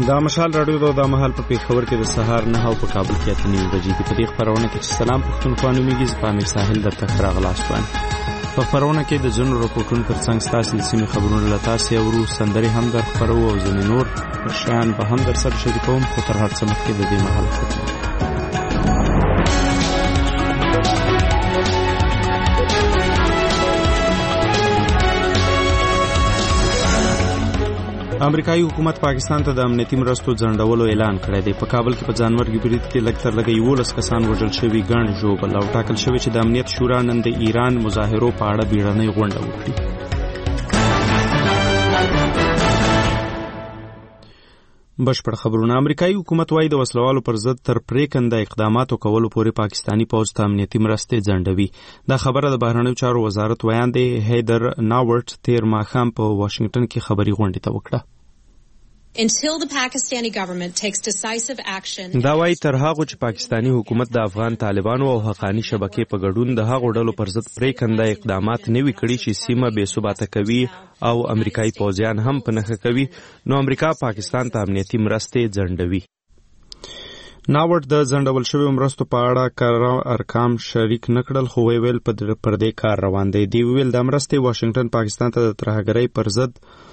دا مشال راډیو دا مهال په پیښور کې د سهار 9 او په کابل کې 8:30 بجې په دې خبرونه کې سلام پښتونخوا نومیږي زپامیر ساحل د تخراغ لاسوان په خبرونه کې د جنو رپورټونو ترڅنګ ستاسو سیمه خبرونه لتاسي او سندري هم در خبرو او زمينور شان به هم در سره شریکوم خو تر هر څه مخکې د دې مهال خبرونه امریکایي حکومت پاکستان ته د امنیتي مرستو ځنډولو اعلان کړی دی. په کابل کې په ځانمرګي برید کې لږ تر لږه 11 کسان وژل شوي، ګڼ ژوبل او ټاکل شوی چې د امنیت شورا نن د ایران مظاهرو په اړه بیړنۍ غونډه وکړي. بشپړ خبرونه. امریکایي حکومت وايي د وسلوالو پر ضد تر پریکنده اقداماتو کولو پورې پاکستانی پوځ ته امنیتي مرستې ځنډوي. دا خبره د بهرنیو چارو وزارت ویان دی هیدر ناورت تیر ماښام په واشنگټن کې خبري غونډه ته وکړه. Until the Pakistani government takes decisive action. دا وايي تر هغه چې پاکستانی حکومت د افغان طالبانو او حقانی شبکې په ګډون د هغو ډلو پر ضد پریکنده اقدامات نه وی کړی چې سیمه بې ثباته کوي او امریکایي پوځیان هم په نښه کوي، نو امریکا پاکستان ته امنیتي مرستې ځنډوي. ناورت د ځنډول شویو مرستو په اړه ارقام شریک نکړل، خو ویل پر دې کار روان دی. دی ویل د مرستې واشنگټن پاکستان ته د ترهګرۍ پر ضد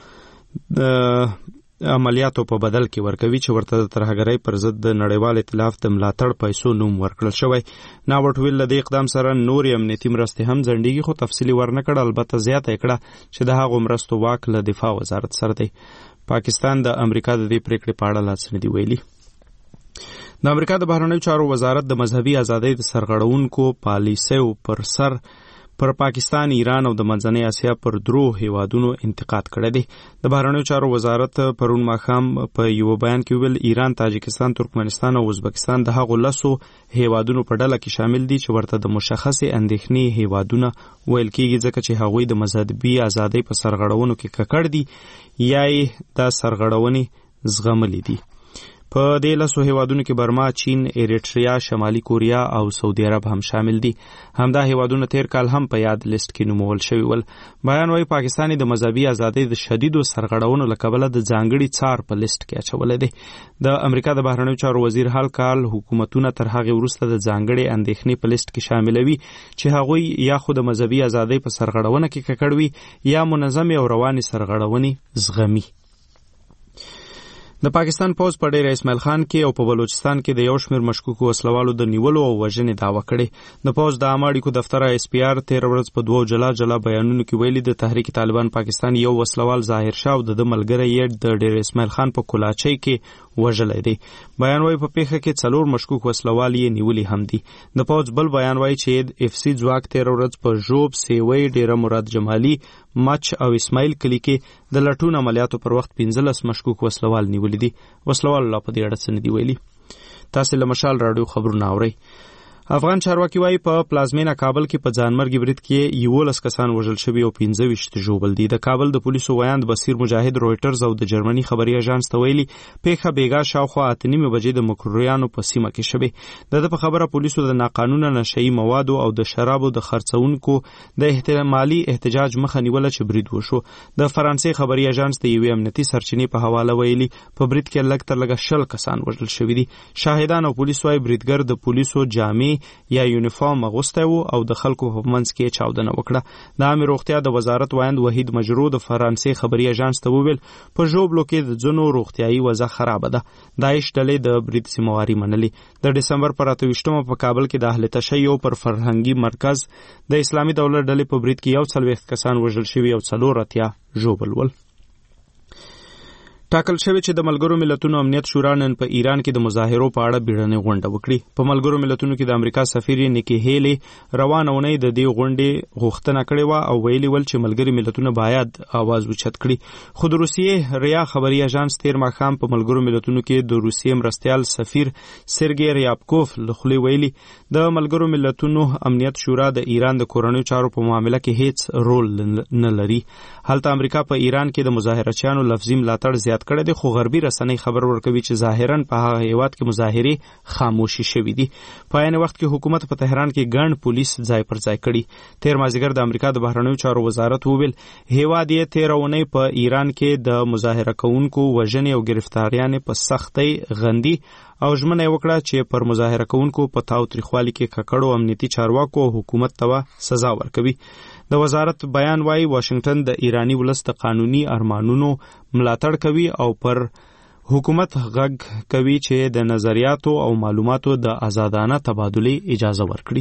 عملیاتو په بدل کې ورکوي چې ورته د ترهګرۍ پر ضد د نړیوال ائتلاف د ملاتړ پیسو نوم ورکړل شوی. ناورت ویل د اقدام سره نورې امنیتي مرستې هم ځنډیږي، خو تفصیلي ورنکړه. البته زیاته کړه چې د هغو مرستو واک له دفاع وزارت سره دی. پاکستان د امریکا د دې پریکړې په اړه لاس نه دی ویلي. د امریکا د بهرنیو چارو وزارت د مذهبي ازادۍ د سرغړونکو پالیسیو پر سر پر پاکستان، ایران او د منځنۍ اسیا پر درو هیوادونو انتقاد کړی دی. د بهرنیو چارو وزارت پرون ماښام په یو بیان کې ویل ایران، تاجکستان، ترکمنستان او ازبکستان د هغو 10 هیوادونو په ډله کې شامل دي چې ورته د مشخصې اندېښنې هیوادونه ویل کېږي، ځکه چې هغوی د مذهبي ازادۍ په سرغړونو کې ککړ دي یا یې دا سرغړونې زغملې دي. په دې 10 هیوادونو کې برما، چین، ایریټریا، شمالي کوریا او سعودي عرب هم شامل دي. همدا هیوادونه تیر کال هم په یاد لیست کې نومول شوي ول. بیان وايي پاکستان د مذهبي ازادۍ د شدیدو سرغړونو له کبله د ځانګړي څار په لیست کې اچولی دی. د امریکا د بهرنیو چارو وزیر هر کال حکومتونه تر هغې وروسته د ځانګړي اندېښنې په لیست کې شاملوي چې هغوی یا خو د مذهبي ازادۍ په سرغړونه کې ککړ وي یا منظمې او روانې سرغړونې زغمي. د پاکستان پوځ په ډیر اسماعیل خان کې او په بلوچستان کې د یو شمېر مشکوکو وسلوالو د نیولو او وژنې دعوه کړې. د پوځ د عامه اړیکو دفتر SPR 13 ورځ په 2 جلا بیانونو کې ویلي د تحریک طالبان پاکستان یو وسلوال ظاهر شاه او د ملګری یې د ډیر اسماعیل خان په کولاچۍ کې وژلې دی. بیان وايي په پیښه کې 4 مشکوک وسلوال یې نیولي هم دي. د پوځ بل بیان وايي چې FC ځواک 13 ورځ په ژوب، سیوی، ډیره مراد جمالي، مچ او اسماعیل کلی کې د لټون عملیاتو پر وخت 15 مشکوک وسلوال نیولي دي. وسلوال لا په دې اړه څه نه دی ویلي. تاسو له مشال راډیو خبرونه اورئ. افغان چارواکي وايي په پلازمینه کابل کې په ځانمرګي برید کې 11 کسان وژل شوي او 15 ژوبل دي. د کابل د پولیسو ویاند بصیر مجاهد رويټرز او د جرمني خبري اژانس ته ویلي پیښه بیګا شاوخوا 8:30 بجې د مکروریانو په سیمه کې شوه. د په خبره پولیسو د ناقانونه نشئی موادو او د شرابو د خرڅونکو د احتمالي احتجاج مخه نیوله چې برید وشو. د فرانسې خبري اژانس د یوې امنیتي سرچینې په حواله ویلي په برید کې لږ تر لږه 20 کسان وژل شوي دي. شاهدان او پولیسو وايي بریدګر د پولیسو جامې یا یونیفارم اغوستی و او د خلکو په منځ کې چاودنه وکړه. د عامه روغتیا د وزارت وایند وحید مجرو د فرانسې خبري اژانس ته وویل په ژوبلو کې د ځینو روغتیایي وضع خراب ده. داعش ډلې د برید ذمہواري منلې. د ډسمبر پر 28 په کابل کې د اهل تشیع پر فرهنګي مرکز د اسلامي دولت ډلې په برید کې 40 کسان وژل شوي او 4 ژوبل ول. ټاکل شوی چې د ملګرو ملتونو امنیت شورا نن په ایران کې د مظاهرو په اړه بیړنۍ غونډه وکړي. په ملګرو ملتونو کې د امریکا سفیر نیکی هیلی روانه اونۍ د دې غونډې غوښتنه کړې و او ویلي ول چې ملګري ملتونه باید आवाज اوچت کړي. خو د روسیې ریا خبري اژانس تیر ماښام په ملګرو ملتونو کې د روسیې مرستیال سفیر سرګی ریابکوف لخوا ویلي د ملګرو ملتونو امنیت شورا د ایران د کورنیو چارو په معاملې کې هیڅ رول نه لري. هلته امریکا په ایران کې د مظاهرچیانو لفظي ملاتړ زیات کړی دی، خو غربي رسنۍ خبر ورکوي چې ظاهراً په هغه هیواد کې مظاهرې خاموشي شوي دي. په عین وخت کې حکومت په تهران کې ګڼ پولیس ځای پر ځای کړي. تیر مازدیګر د امریکا د بهرنیو چارو وزارت وویل هیواد یې تېره اونۍ په ایران کې د مظاهره کوونکو وژنې او ګرفتاریانې په سختۍ غندي او ژمنه یې وکړه چې پر مظاهره کوونکو په تاوتریخوالي کې ککړو امنیتي چارواکو او حکومت ته سزا ورکوي. د وزارت بیان وايي واشنگټن د ایرانی ولس د قانوني ارمانونو ملاتړ کوي او پر حکومت غږ کوي چې د نظریاتو او معلوماتو د آزادانه تبادلې اجازه ورکړي.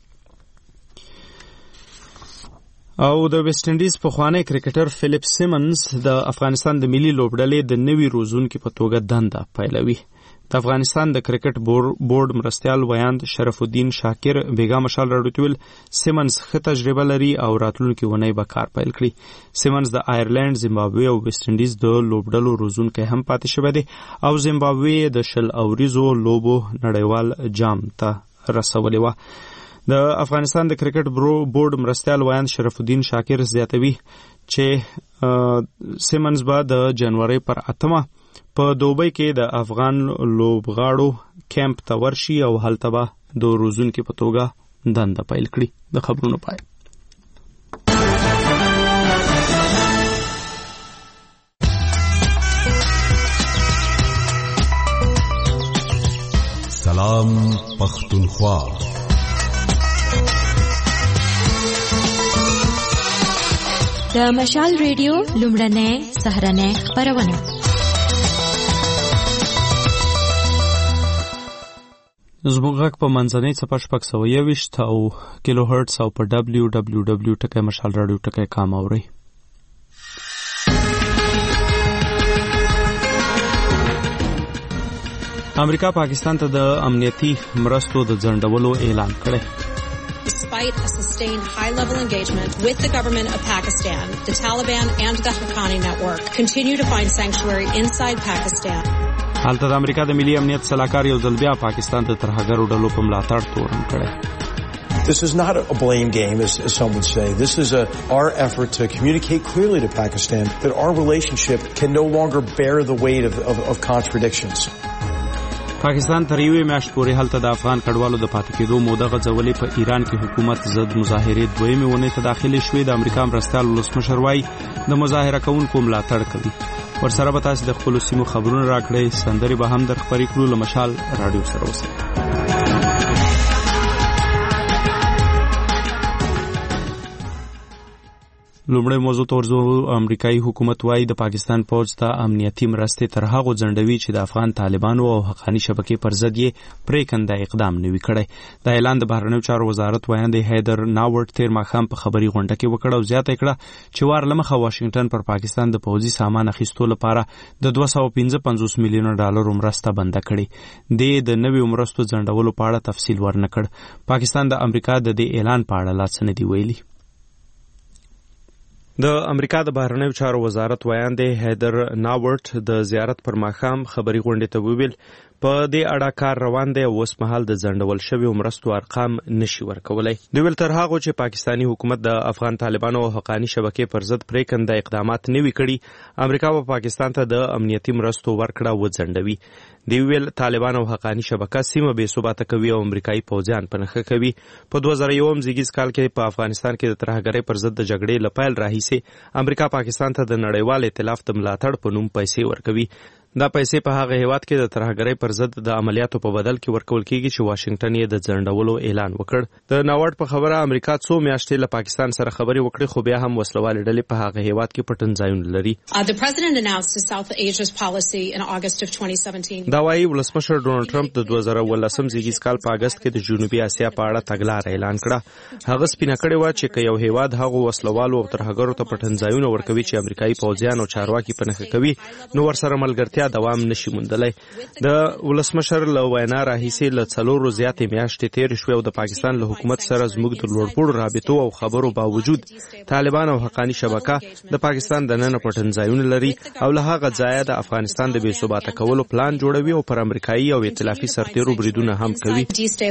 او د ویسټ انډیز پخوانی کرکټر فلیپ سیمنز د افغانستان د ملي لوبډلې د نوي روزونکي په توګه دنده پیلوي. د افغانستان د کرکټ بورډ مرستیال ویاند شرف الدین شاکر بیګا مشال راډیو سیمنز ښه تجربه لري او راتلونکي ونې به کار پیل کړي. سیمنز د آیرلند، زیمبابوې او ویسټ انډیز د لوبډلو روزونکی هم پاتې شوی دی او زیمبابوې د 20 اوریزو لوبو نړیوال جام ته رسولې وه. د افغانستان د کرکټ بورډ مرستیال ویاند شرف الدین شاکر زیاتوي چې سیمنز به د جنوري پر 8 په دوبۍ کې د افغان لوبغاړو کیمپ ته ورشي او هلته به د روزونکي په توګه دنده پیل کړي. د خبرونو پای. سلام پختونخوا. د مشال ریډیو لومړنۍ سهرنۍ خبرونه. زموږ غږ په منځنۍ څپه 621 او کیلو هرتز او په www.mashalradio.com اورئ. امریکا پاکستان ته د امنیتي مرستو د ځنډولو اعلان کړی. Despite a sustained high-level engagement with the government of Pakistan, the Taliban and the Haqqani network continue to find sanctuary inside Pakistan. حالته د امریکا د ملي امنیت سلاکار یو ځل بیا پاکستان ته ترهګرو ډلو په ملاتړ تورن کړی. This is not a blame game, as some would say. This is our effort to communicate clearly to Pakistan that our relationship can no longer bear the weight of contradictions. پاکستان تر یوې میاشتې پورې هلته د افغان کډوالو د پاتې کېدو موده غځولې. په ایران کې حکومت ضد مظاهرې دویمې اونۍ ته داخلې شوې. د امریکا مرستیال ولسمشر وایي د مظاهره کوونکو ملاتړ کوي. ورسره به تاسو د خپلو سیمو خبرونه راکړئ. سندرې به هم در خپرې کړو. له مشال راډیو سره اوسئ. لومړی موضوع ته ورځو. امریکایي حکومت وایي د پاکستان پوځ ته امنیتي مرستې تر هغو ځنډوي چې د افغان طالبانو او حقاني شبکې پر ضد یې پرېکنده اقدام نه وي کړی. دا اعلان د بهرنیو چارو وزارت ویاند هیدر ناورت تیر ماښام په خبري غونډه کې وکړ او زیاته کړه چې وار له مخه واشنگټن پر پاکستان د پوځي سامان اخیستو لپاره د $255 میلیون مرسته بنده کړې. د نویو مرستو ځنډولو په اړه تفصیل ورنکړ. پاکستان د امریکا د دې اعلان په اړه لا څه نه دی ویلي. د امریکا د بهرنیو چارو وزارت ویاند هیدر ناورت د زیارت پر ماښام خبري غونډې ته وویل په دې اړه کار روان دی او اوس مهال د ځنډول شویو مرستو ارقام نشي ورکولی. دوی ویل تر هغو چې پاکستاني حکومت د افغان طالبانو او حقاني شبکې پر ضد پرېکنده اقدامات نه وي کړي، امریکا به پاکستان ته د امنیتي مرستو ورکړه وځنډوي. دوی ویل طالبان او حقاني شبکه سیمه بې ثباته کوي او امریکایي پوځیان په نښه کوي. په 2001 زیږیز کال کې په افغانستان کې د ترهګرۍ پر ضد د جګړې له پیل راهیسې امریکا پاکستان ته د نړیوال ائتلاف د ملاتړ په نوم پیسې ورکوي. دا پیسې په هغه هیواد کې د ترهګرۍ پر ضد د عملیاتو په بدل کې ورکول کیږي چې واشنگټن یې د ځنډولو اعلان وکړ. د ناوړ په خبره امریکا څو میاشتې له پاکستان سره خبرې وکړې، خو بیا هم وسلوالې ډلې په هغه هیواد کې پټن ځایونه لري. The president announced his South Asia's policy in August of 2017. دا وايي ولسمشر ډونالد ټرمپ د 2018 زیږیز کال په اگست کې د جنوبي اسیا په اړه تګلاره اعلان کړه. هغه سپینه کړې و چې یو هیواد هغه وسلوالو او ترهګرو ته پټن ځایونه ورکوي چې امریکایي پوځیان او چارواکي په نښه کوي، نو ورسره ملګرتیا ملګرتیا دوام نشي موندلی. د ولسمشر له وینا راهیسې له 4 زیاتې میاشتې تېرې شوې او د پاکستان له حکومت سره زموږ د لوړپوړو رابطو او خبرو باوجود طالبان او حقانی شبکه د پاکستان د نن پټنځایونه لري او له هغه ځایه د افغانستان د بې ثباته کولو پلان جوړوي او پر امریکایي او ائتلافي سرتیرو بریدونه هم کوي.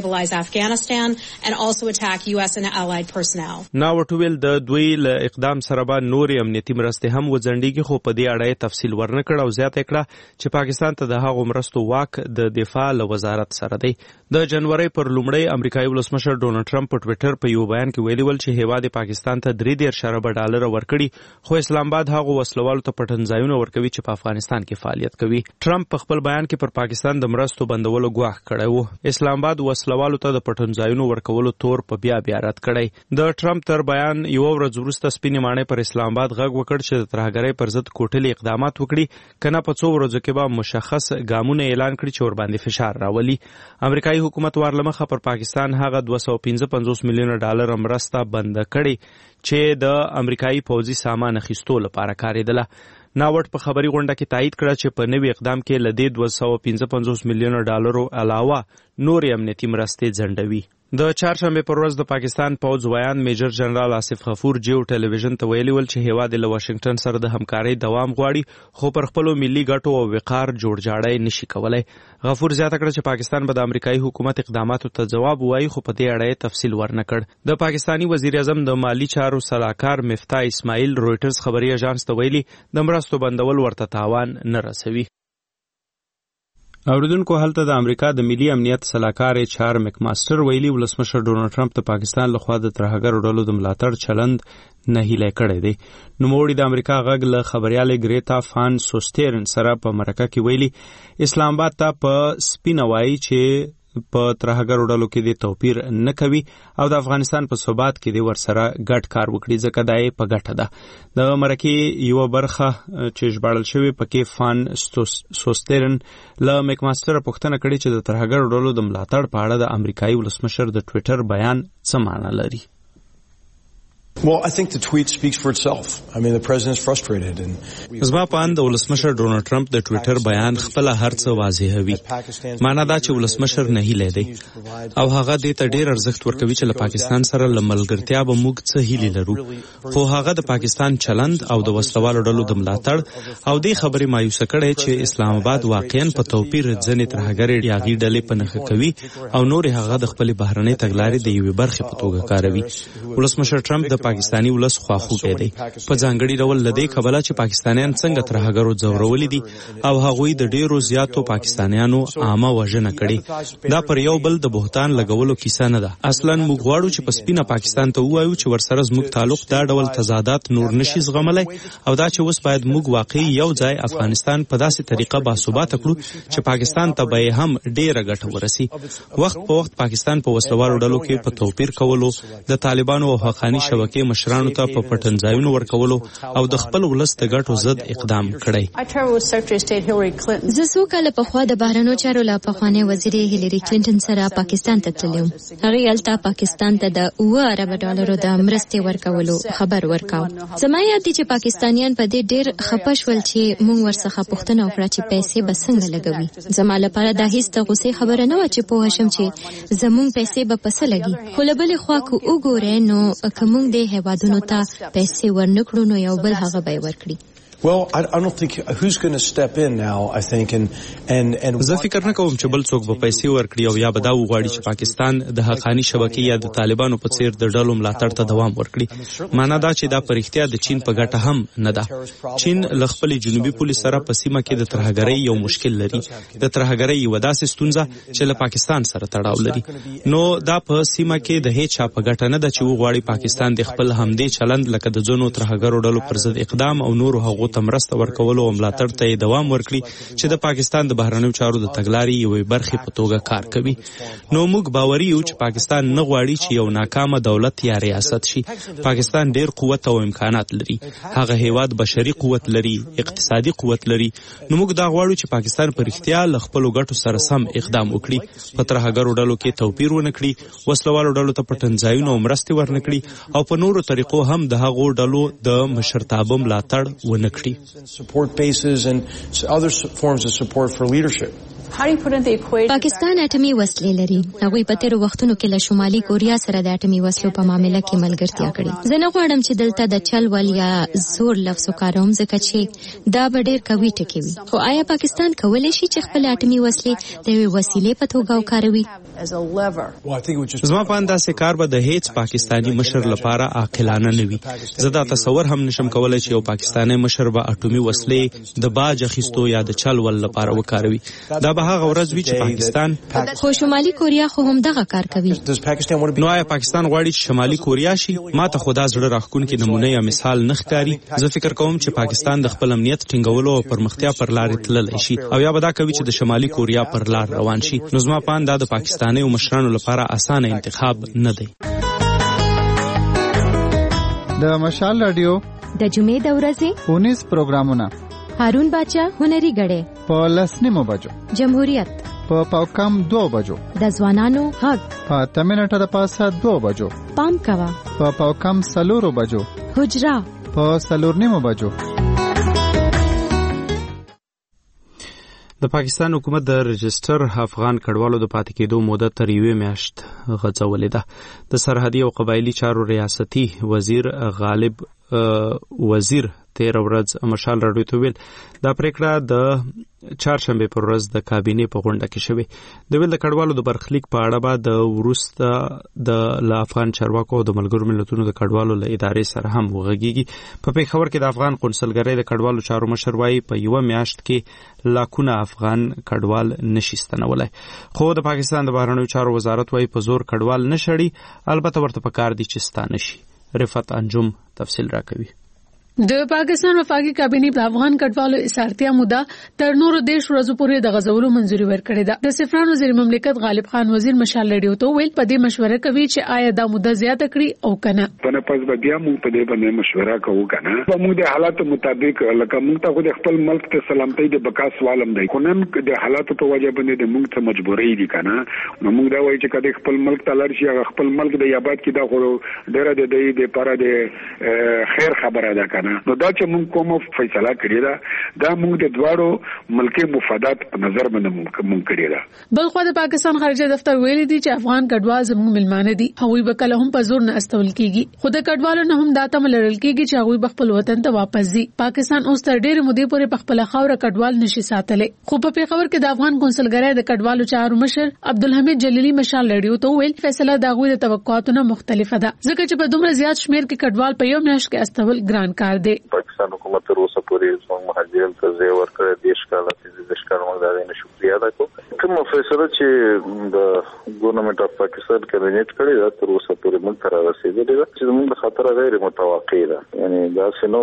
ناوټویل د دوی له اقدام سره به نورې امنیتي مرستې هم وځنډېږي، خو په دې اړه یې تفصیل ورنه کړ او زیاته کړه چې پاکستان ته د هغو مرستو واک د دفاع له وزارت سره دی. د جنوري پر لومړی امریکایي ولسمشر ډونالډ ټرمپ په ټویټر په یو بیان کې ویلي ول چې هیواد پاکستان ته 3 ارب ډالر ورکړي، خو اسلام آباد هغه وسلوالو ته پټنځایونه ورکوي چې په افغانستان کې فعالیت کوي. ټرمپ په خپل بیان کې پر پاکستان د مرستو بندولو ګواښ کړی و. اسلام آباد وسلوالو ته د پټنځایونو ورکولو تور په بیا رد کړی. د ټرمپ تر بیان یو ورځ وروسته سپینې ماڼۍ پر اسلام آباد غږ وکړ چې د ترهګرۍ پر ضد کوټلي اقدامات وکړي، کنه په 2 ورځو کې به مشخص ګامونه اعلان کړي چې ورباندې فشار راولي. امریکایي حکومت ورلمخه پر پاکستان هغه 255 میلیونه ډالر مرسته بند کړي چې د امریکایي پوځي سامان اخیستو لپاره کارېدله. ناوټ په خبري غونډه کې تایید کړه چې په نوي اقدام کې له دې 255 میلیونه ډالرو علاوه نورې امنیتي مرستې ځنډوي. د چهارشنبه پر ورځ د پاکستان پوځ ویان میجر جنرال آصف غفور جیو ټلویزیون ته ویلي ول چې هیواد له واشنگټن سره د همکارۍ دوام غواړي، خو پر خپلو ملي ګټو او وقار جوړجاړی نشي کولای. غفور زیاته کړه چې پاکستان به د امریکایي حکومت اقداماتو ته جواب وایي، خو په دې اړه یې تفصیل ورنه کړ. د پاکستانی وزیر اعظم د مالی چارو صلاحکار مفتاح اسماعیل رويټرز خبري اژانس ته ویلي د مرستو بندول ورته تاوان نه رسوي. اوریدونکو هلته د امریکا د ملي امنیت صلاحکار چار مکماستر ویلي ولسمشر ډونالډ ټرمپ د پاکستان لخوا د ترهګرو ډلو د ملاتړ چلند نه هیله کړی دی. نوموړي د امریکا غږ له خبريالې ګریتا فان سوسترن سره په مرکه کې ویلي اسلام آباد ته په سپینه وایي چې په ترهګرو ډلو کې د توپیر نه کوي او د افغانستان په ثبات کې د ورسره ګډ کار وکړي، ځکه دا یې په ګټه ده. د مرکې یو برخه چې ژباړل شوی پکې فان سوسترن له مکماستر پوښتنه کړې چې د ترهګرو ډلو د ملاتړ په اړه د امریکایي ولسمشر د ټویټر بیان څه معنی لري. Well, I think the tweet speaks for itself. I mean, the president is frustrated and زما په اند ولسمشر ډونالډ ټرمپ د ټویټر بیان خپل هرڅه واضحوي. معنا دا چې ولسمشر نه هیله دی او هغه دې ته ډیر ارزښت ورکوي چې له پاکستان سره لملګرتیا به موږ څه هیله لرو، خو هغه د پاکستان چلند او د وسلوالو ډلو د ملاتړ او د خبرې مایوسه کړي چې اسلام آباد واقعا په توپیر ځنې ترهګرې یاغي ډلې په نخښه کوي او نور هغه د خپل بهرنۍ تګلارې د یوې برخې په توګه کاروي. ولسمشر ټرمپ د پاکستانی ولس خواخوږی دی، په ځانګړي ډول لدې کبله چې پاکستانیان څنګه ترهګرو ځورولي دي او هغوی د ډیرو زیاتو پاکستانیانو عامه وژنه کړي. دا پر یو بل د بهتان لګولو کیسه نه ده. اصلا موږ غواړو چې په سپینه پاکستان ته ووایو چې ورسره زموږ تعلق دا ډول تضادات نور نشي زغملی او دا چې اوس باید موږ واقعي یو ځای افغانستان په داسې طریقه باثباته کړو چې پاکستان ته به هم ډیره ګټه ورسي. وخت په وخت پاکستان په وسلوالو ډلو کې په توپیر کولو، د طالبانو او حقانی شبکې مشرانو ته په پټنځایونو ورکولو او د خپل ولس د ګټو ضد اقدام کړی. زه څو کاله پخوا د بهرنیو چارو له پخوانۍ وزیرې هیلری کلینټن سره پاکستان ته تللی وم. هغې هلته پاکستان ته د 7 ارب ډالرو د مرستې ورکولو خبر ورکاو. زما یاد دی چې پاکستانیان په دې ډېر خفه شول چې موږ ورڅخه پوښتنه وکړه چې پیسې به څنګه لګوي. زما لپاره دا هیڅ د غوسې خبره نه وه چې پوه شم چې زموږ پیسې به په څه لګي، خو له بلې خوا که وګورئ نو که موږ د هېوادونو ته پیسې ورنکړو نو یو بل هغه به یې ورکړي. Well, I don't think who's going to step in now, I think, and زه فکر نه کوم چې بل څوک به پیسې ورکړي او یا به دا وغواړي چې پاکستان د حقانی شبکې یا د طالبانو په څیر د ډلو ملاتړ ته دوام ورکړي. معنا دا چې دا په رښتیا د چین په ګټه هم نه ده. چین له خپل جنوبي پولیس سره په سیمه کې د ترهګرۍ یو مشکل لري. د ترهګرۍ یو داسې ستونزه چې له پاکستان سره تړاو لري. نو دا په سیمه کې د هیڅ چا په ګټه نه ده چې وغواړي پاکستان د خپل همدې چلند لکه د ځینو ترهګرو ډلو پر ضد اقدام او نورو هغو ته مرسته ورکولو او ملاتړ ته دوام ورکړي چې د پاکستان د بهرنیو چارو د تګلارې یوې برخې په توګه کار کوي. نو موږ باوري یو چې پاکستان نه غواړي چې یو ناکامه دولت یا ریاست شي. پاکستان ډیر قوت او امکانات لري. هغه هیواد بشري قوت لري، اقتصادي قوت لري. نو موږ دا غواړو چې پاکستان په رښتیا له خپلو ګټو سره سم اقدام وکړي، په ترهګرو ډلو کې توپیر ونه کړي، وسلوالو ډلو ته پټنځایونه او مرستې ورنه کړي او په نورو طریقو هم د هغو ډلو د مشرتابه ملاتړ ونه کړي. وکړي. Support bases and other forms of support for leadership. پاکستان اټومي وسلې لري. هغوی په تیرو وختونو کې له شمالي کوریا سره د اټومي وسلو په معاملې کې ملګرتیا کړې. زه نه غواړم چې دلته د چل ول یا زور لفظ وکاروم ځکه چې دا به ډېر قوي ټکی وي. خو آیا پاکستان کولی شي چې خپل اټومي وسلې د یوې وسیلې په توګه وکاروي؟ زما په اند داسې کار به د هیڅ پاکستاني مشر لپاره عاقلانه نه وي. زه دا تصور هم نشم کولی چې یو پاکستاني مشر به اټومي وسلې د باج اخیستو یا د چل ول لپاره وکاروي. دا به هغه ورځ وي چې پاکستان خو شمالي کوریا خو هم دغه کار کوي. نو آیا پاکستان غواړي چې شمالي کوریا شي؟ ما ته خدا زړه راښکونکي نمونه یا مثال نه ښکاري. زه فکر کوم چې پاکستان د خپل امنیت ټینګولو او پرمختیا پر لارې تللی شي او یا به دا کوي چې د شمالي کوریا پر لار روان شي. نو زما په اند دا د پاکستاني مشرانو لپاره اسانه انتخاب نه دی. د مشال رادیو د جمعې د ورځې 19 پروګرامونه هارون باچا هنري غړې په 10 بجو، جمهوریت په پاوکم 2 بجو، د ځوانانو حق په 8 منټه د پاسه 2 بجو، پام کوا په پاوکم 4 بجو، حجرا په 4 بجو. د پاکستان حکومت د رجستر افغان کډوالو د پاتې کېدو موده تر 1 میاشت غځولې ده. د سرحدي او قبایلي چارو ریاستي وزیر غالب وزیر تیر ورځ مشال راډیو ته ویل دا پریکړه د چهارشنبه پر ورځ د کابینې په غونډه کې شوې. د ویل د کډوالو د برخلیک په اړه به د وروسته د افغان چارواکو او د ملګرو ملتونو د کډوالو له ادارې سره هم وغږیږي. په پیښور کې د افغان قونسلګرۍ د کډوالو چارو مشر وایي په 1 میاشت کې لاکونه افغان کډوال نشي ستنولای. خو د پاکستان د بهرنیو چارو وزارت وایي په زور کډوال نه شړي، البته ورته پکار دي چې ستانه شي. رفعت انجم تفصیل راکوي. د پاکستان وفاقي کابینې د افغان کډوالو اسارتیا موده تر نورو 10 ورځې پورې د غځولو منځوري ورکړې ده. د سفران وزیر مملکت غالب خان وزیر مشال رادیو ته ویل په دې مشوره کوي چې آیا دا موده زیاته کړي او کنه. په پس بیا موږ په دې باندې مشوره کوو کنه. په موږ د حالات مطابق لکه موږ ته د خپل ملک ته سلامتۍ د بقا سوالم دی. خنن د حالات په وجه باندې د موږ ته مجبورې دي کنه. نو موږ دا وایي چې کله خپل ملک ته لار شي خپل ملک د یاباد کې دا خو ډېر د دې لپاره د خیر خبره ده کنه. نو دا چې موږ کومه فیصله کړې ده دا موږ د دواړو ملکي مفادات په نظر باندې موږ کړې ده. بل خو د پاکستان خارجه دفتر ویلي دي چې افغان کډوال زموږ ملمانه دي، هغوی به کله هم په زور نه استول کیږي. خو د کډوالو نه هم دا تمه لرل کیږي چې هغوی خپل وطن ته واپس ځي. پاکستان اوس تر ډېرې مودې پورې په خپل خاوره کډوال نشي ساتلی. خو په پیښور کې د افغان قونسلګرۍ د کډوالو چارو مشر عبدالحمید جلیلی مشال رادیو ته ویل فیصله د هغوی د توقعاتو نه مختلفه ده، ځکه چې په دومره زیات شمیر کې کډوال په 1 میاشت کې استول ګران کار دی. پاکستان حکومت تر اوسه پورې څنګه مهاجرین ته ځای ورکړی 10 کاله چې 10 کاله موږ دا نه شکریا ادا کوو. کوم فیصله چې د ګورنمنت اف پاکستان کابینټ کړی دا تر اوسه پورې موږ ته رسیدلې ده چې موږ د خطر غیر متوقع ده. یعنی دا سينو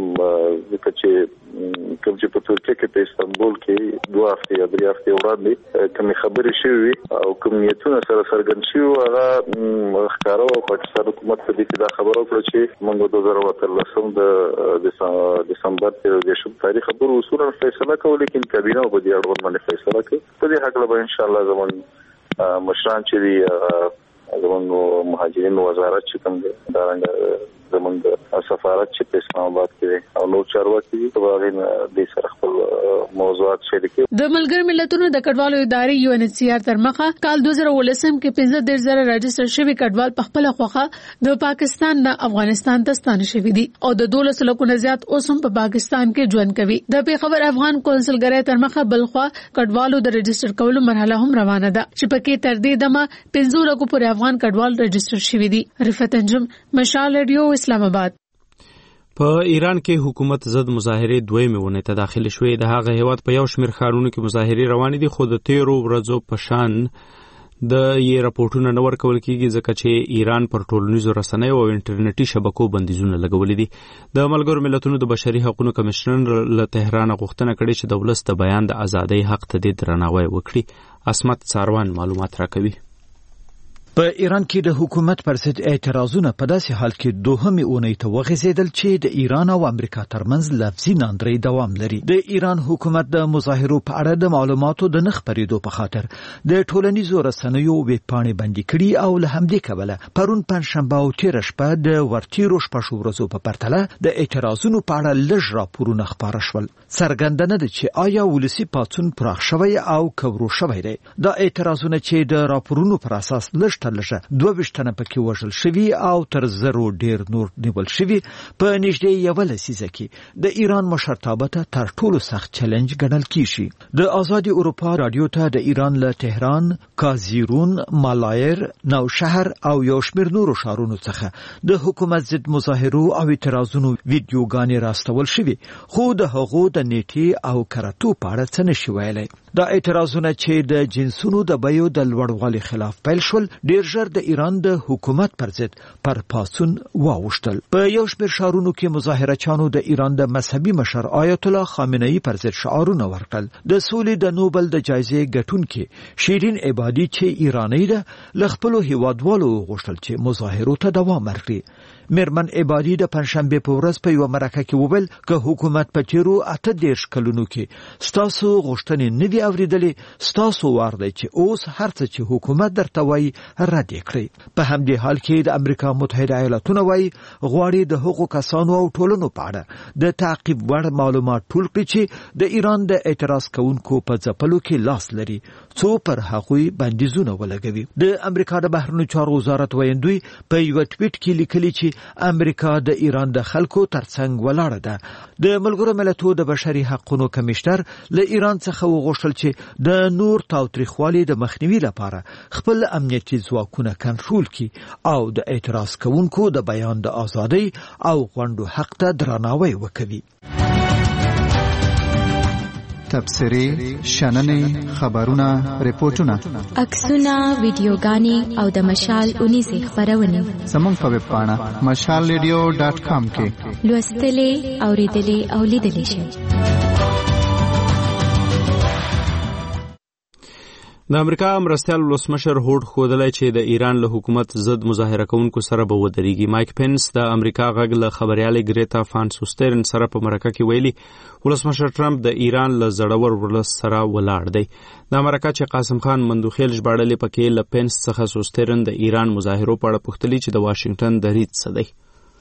ځکه چې کوم چې په ترکیه کې په استانبول کې 2 هفته یا 3 هفته وړاندې کوم خبرې شوې او کوم نیتونه سره څرګند شوي هغه ښکارو پاکستان حکومت ته دې دا خبره وکړه چې موږ 2013 د دسمبر 13 تاریخ پر اصول فیصله کوو، لیکن کابینه په دې اړه باندې فیصله کوي. په دې حق له ان شاء الله زمون مشران چې دی زمون مهاجرین وزارت چې کوم دی دا زمون د سفارت چې په اسلام آباد کې او نور چارواکي دي په هغه د سره خپل موضوعات شریکي. د ملګر ملتونو د کډوالو ادارې UNHCR تر مخه کال 2018 کې 15,000 راجستر شوي کډوال په خپل خوخه د پاکستان نه افغانستان ته ستانه شوي دي او د 12 لکه نه زیات اوس هم په پاکستان کې ژوند کوي. د پیښور افغان قونسلګرۍ تر مخه بلخوا کډوالو د رجستر کولو مرحله هم روانه ده چې پکې تر دې دمه 15 لکه پورې افغان کډوال رجستر شوي دي. رفعت انجم مشال رادیو اسلام آباد. په ایران کې حکومت ضد مظاهرې دویمه ونه ته داخل شوې. د هغه هیواد په یو شمېر ښارونو کې مظاهرې روانې دي، خو د 13 ورځو په شان د یې راپورټونه نه ورکول کېږي ځکه چې ایران پر ټولنیزو رسنیو او انټرنیټي شبکو بندیزونه لګولي دي. د ملګرو ملتونو د بشري حقوقو کمشنر له تهران غوښتنه کړې چې د ولس د بیان د ازادۍ حق ته د درناوی وکړي. عصمت څاروان معلومات راکوي. په ایران کې د حکومت پر ضد اعتراضونه په داسې حال کې دوهمې اونۍ ته وغځېدل چې د ایران او امریکا ترمنځ لفظي ناندرۍ دوام لري. د ایران حکومت د مظاهرو په اړه د معلوماتو د نه خپرېدو په خاطر د ټولنیزو رسنیو ویبپاڼې بندي کړي او له همدې کبله پرون پنجشنبه او تېره شپه د ورتېرو شپږو ورځو په پرتله د اعتراضونو په اړه لږ راپورونه خپاره شول. څرګنده نه ده چې آیا ولسي پاڅون پراخ شوی او کورو شوی دی. دا اعتراضونه چې د راپورونو پر اساس لږ تر لږه 22 تنه پکې وژل شوي او تر 0 ډیر نور نیول شوي، په نږدې یوه لسیزه کې د ایران مشرتابه ته تر ټولو سخت چلنج ګڼل کیږي. د آزادي اروپا رادیو ته د ایران له تهران، کازیرون، مالایر، نوشهر او یو شمېر نورو ښارونو څخه د حکومت ضد مظاهرو او اعتراضونو ویډیوګانې راستول شوي، خو د هغو د نیټې او کراتو په اړه څه نشي ویلی. دا اعتراضونه چې د جنسونو د بیو د لوړوالي خلاف پیل شول، ډیر ژر د ایران د حکومت پر ضد پر پاڅون واوښتل. په یو شمېر ښارونو کې مظاهرچیانو د ایران د مذهبي مشر آیت الله خامنه ای پر ضد شعارونه ورکړل. د سولې د نوبل د جایزې ګټونکې شیرین عبادي چې ایرانی ده، له خپلو هیوادوالو وغوښتل چې مظاهرو ته دوام ورکړي. میرمن عبادي د پنجشنبې په ورځ په یوه مرکه کې وویل که حکومت په تیرو 38 کلونو کې ستاسو غوښتنې نه دي اورېدلې، ستاسو وار دی چې اوس هر څه چې حکومت درته وایي رد یې کړئ. په همدې حال کې د امریکا متحده ایالاتونه وایي غواړي د هغو کسانو او ټولنو په اړه د تعقیب وړ معلومات ټول کړي چې د ایران د اعتراض کوونکو په ځپلو کې لاس لري، څو پر هغوی بندیزونه ولګوي. د امریکا د بهرنیو چارو وزارت ویندوی په یو ټویټ کې لیکلي چې امریکا د ایران د خلکو ترڅنګ ولاړه ده. د ملګرو ملتونو د بشري حقوقو کمیشنر له ایران څخه وغوښتل چې د نور تاوتریخوالي د مخنیوي لپاره خپل امنیتي ځواکونه کنټرول کړي او د اعتراض کوونکو د بیان د ازادۍ او غونډو حق ته درناوی وکړي. تبصرې، شننې، خبرونه، ریپورتونه، عکسونه، ویډیوګانې او د مشال اونیزې خپرونې زموږ په ویب پاڼه mashalradio.com کې لوستلې، اوریدلې او لیدلې شئ. د امریکا مرستیال ولسمشر هوډ ښودلی چې د ایران له حکومت ضد مظاهره کوونکو سره به ودرېږي. مایک پینس د امریکا غږ له خبریالې ګریتا فان سوسترن سره په مرکه کې ویلي ولسمشر ټرمپ د ایران له زړور ولس سره ولاړ دی. د مرکه چې قاسم خان مندوخیل ژباړلې پکې له پینس څخه سوسترن د ایران مظاهرو په اړه پوښتلي چې د واشنگټن دریځ څه دی.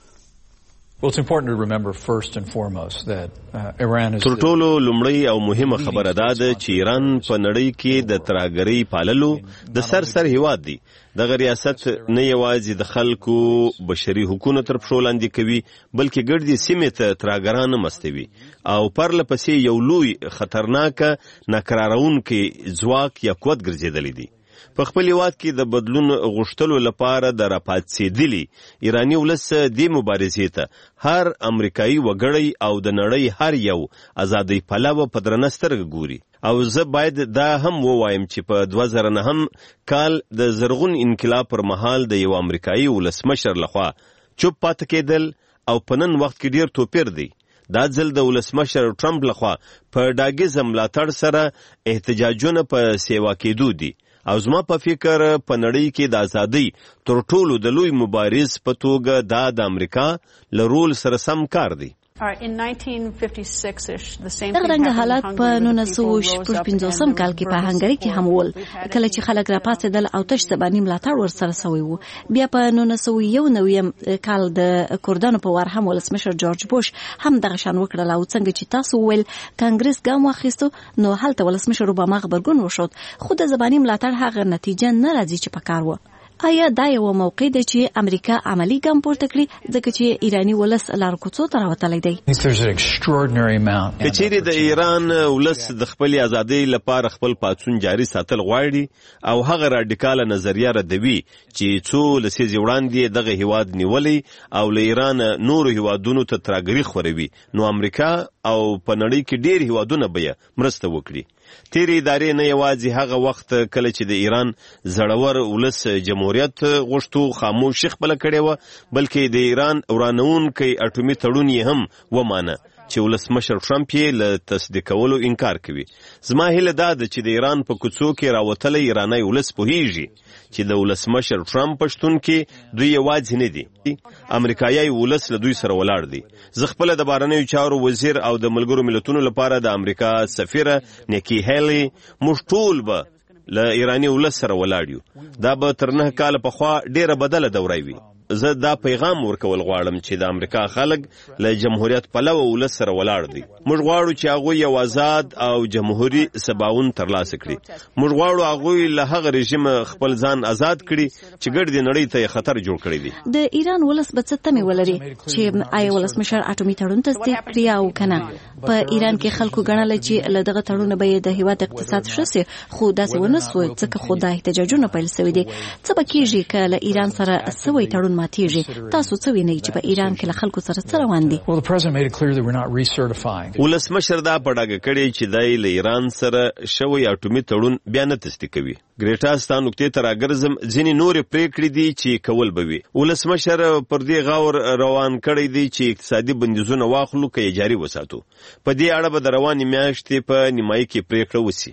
تر ټولو لومړی او مهمه خبره ده چې ایران په نړۍ کې د ترهګرۍ پاللو د سر هیواد دی. دغه ریاست نه یوازې د خلکو بشري حقوقونه تر پښو لاندې کوي، بلکې ګردي سیمې ته ترهګران مستوي او پرله پسې یو لوی خطرناک ناکرارونکي ځواک یا قوت ګرځېدلی دی. په خپل هیواد کې د بدلون غوښتلو لپاره د راپاڅېدلي ایراني ولس دې مبارزې ته هر امریکایي وګړی او د نړۍ هر یو ازادۍ پلوه په درنه سترګه ګوري. او زه باید دا هم ووایم چې په 2009 کال د زرغون انقلاب پر مهال د یو امریکایي ولسمشر لخوا چوپ پاتې کېدل او په نن وخت کې ډیر توپیر دی. دا ځل د ولسمشر ټرمپ لخوا په ډاګیزه ملاتړ سره احتجاجونه په سیوا کېدو دي او زما په فکر په نړۍ کې د ازادۍ تر ټولو د لوی مبارز په توګه دا د امریکا له رول سره سم کار دی. دغه حالات په 1955 کال کې په هنګري کې هم ول، کله چې خلک راپاتېدل او تش زبانی ملاتړ ورسره سوی وو. بیا په 1991 کال د کوردانو په وار هم ولسمشر جورج بوش هم دغه شان وکړل او څنګه چې تاسو ول کانګرس ګام واخیستو نو هلته ولسمشر اوباما خبرګون وشود، خو د زبانی ملاتړ هغه نتیجه نه راځي چې پکار و. آیا دا یو موقع دی چې امریکا عملی ګام پورته کړي ځکه چې ایرانی ولس لار کوڅو ته راوتلی دی؟ کچېرې د ایران ولس د خپل ازادۍ لپاره خپل پاڅون جاري ساتل غواړي او هغه راډیکاله نظریه ردوي چې څو لسیزې وړاندې دغه هیواد نیولی او له ایران نورو هیوادونو ته ترهګري خوروي، نو امریکا او په نړۍ کې ډېر هیوادونه به مرسته وکړي. تیرې ادارې نه یوازې هغه وخت کله چې د ایران زړور ولس جمهوریت غوښتو خاموشي خپله کړې وه، بلکې د ایران ورانوونکی اټومي تړون یې هم ومانه. چې ولسمشر ټرمپ یې له تصدیقولو انکار کوي. زما هیله دا ده چې د ایران په کوڅو کې راوتلی ایرانی ولس پوهیږي چې د ولسمشر ټرمپ په شتون کې دوی یوازې نه دي، امریکایي ولس له دوی سره ولاړ دی. زه خپله د بهرنیو چارو وزیر او د ملګرو ملتونو لپاره د امریکا سفیره نیکی هیلی موږ ټول به له ایرانی ولس سره ولاړ یو. دا به تر 9 کاله پخوا ډیره بدله دوره وي. زه دا پیغام ورکول غواړم چې د امریکا خلک له جمهوریت پلوه ولس سره ولاړ دي. موږ غواړو چې هغوی یو آزاد او جمهوري سباوون ترلاسه کړي. موږ غواړو هغوی له هغه رژیم خپل ځان آزاد کړي چې ګردې نړۍ ته خطر جوړ کړی دی. د ایران ولس به څه تمې ولري چې آیا ولسمشر اټومي تړون تصدیق کړي او کنه؟ په ایران کې خلکو ګڼله چې له دغه تړون به د هیواد اقتصاد ښه سي، خو داسې ونه سوه ځکه خو دا احتجاجونه پیل سوي دي. څه به کېږي که له ایران سره سوی تړون ماتیږي؟ تاسو څه وینئ چې په ایران کې له خلکو سره څه روان دي؟ ولسمشر دا په ډاګه کړی چې دی له ایران سره شوی اټومي تړون بیا نه تصدیقوي. ګریټا ستا نقطې ته راګرځم، ځینې نورې پریکړې دي چې کول به وي. ولسمشر پر دې غور روان کړی دی چې اقتصادي بندیزونه واخلو که یې جاري وساتو. په دې اړه به د روانې میاشتې په نیمایي کې پریکړه وسي.